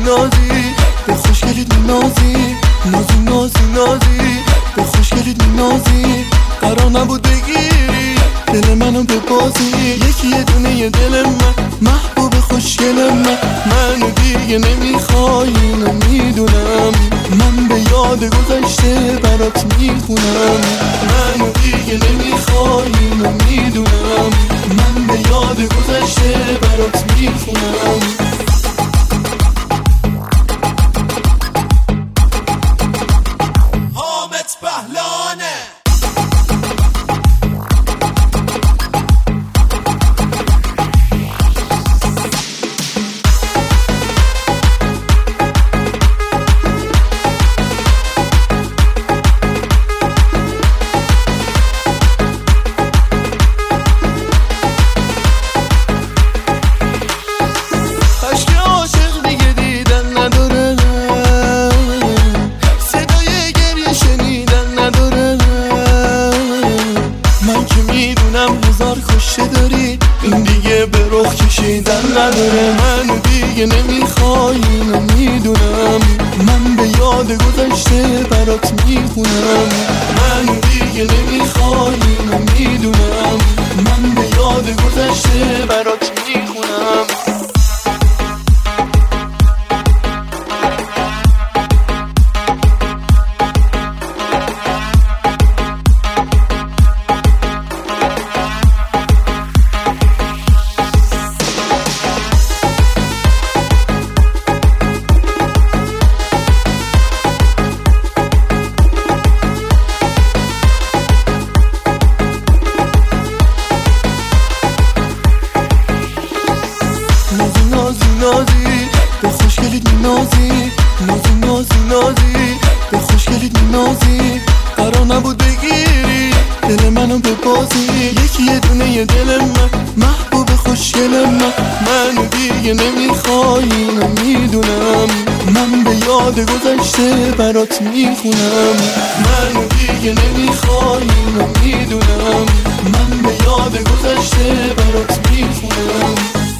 نازی به خوشگلیت نازی، نازی نازی نازی به خوشگلیت نازی. قرار نبود بگیری دل منو به بازی، یکی یه دونه یه دل من محبوب خوشگل منو دیگه نمیخوای اینو میدونم، من به یاد گذشته برات میخونم. منو دیگه نمیخوای اینو میدونم، من به یاد گذشته برات میخونم. حامد پهلانه هزار خوشه داری، این دیگه به رخ کشیدن نداره. منو دیگه نمیخوای اینو میدونم، من به یاد گذشته برات میخونم. منو دیگه نمیخوای اینو میدونم، من به یاد گذشته برات میخونم. نازی به خوشگلیت نازی، نازی نازی نازی به خوشگلیت نازی. قرار نبود بگیری دل منو به بازی، یکی یه دونه یه دل من محبوب خوشگل منو دیگه نمیخوای اینو میدونم، من به یاد گذشته برات میخونم. منو دیگه نمیخوای اینو میدونم، من به یاد گذشته برات میخونم.